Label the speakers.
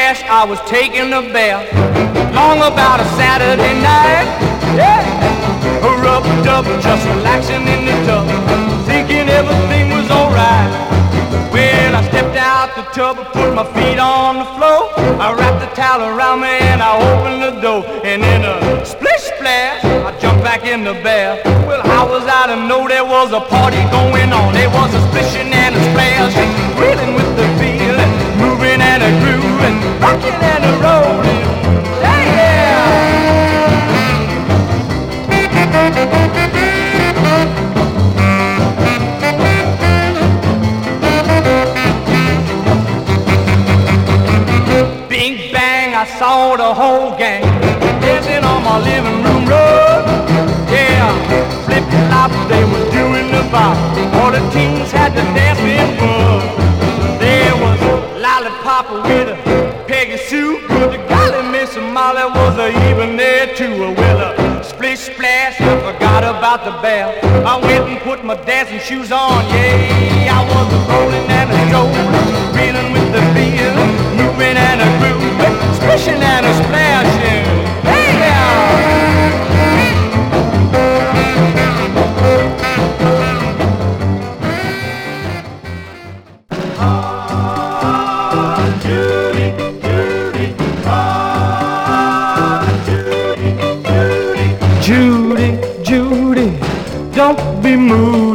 Speaker 1: splash, I was taking a bath. Long about a Saturday night. Yeah, a rub-a-dub, just relaxing in the tub, thinking everything was alright. Well, I stepped out the tub, put my feet on the floor. I wrapped the towel around me and I opened the door. And in a splish splash, I jumped back in the bath. Well, how was I to know there was a party going on? There was a splishing and a splash, reeling with the feeling, moving and a grooving, rocking and a rolling. Yeah! Bing bang, I saw the whole gang dancing on my living room rug. Yeah, flip-flop, they was doing the bop. All the teens had the dancing bug. There was Lollipop with a Peggy Sue. The golly Miss Molly was even there too. Well, a splish splash, I forgot about the bath. I went and put my dancing shoes on. Yeah, I was a rolling and a strolling, reeling with the feeling, moving and a grooving, splishing and a splashing. Judy, Judy, don't be moved.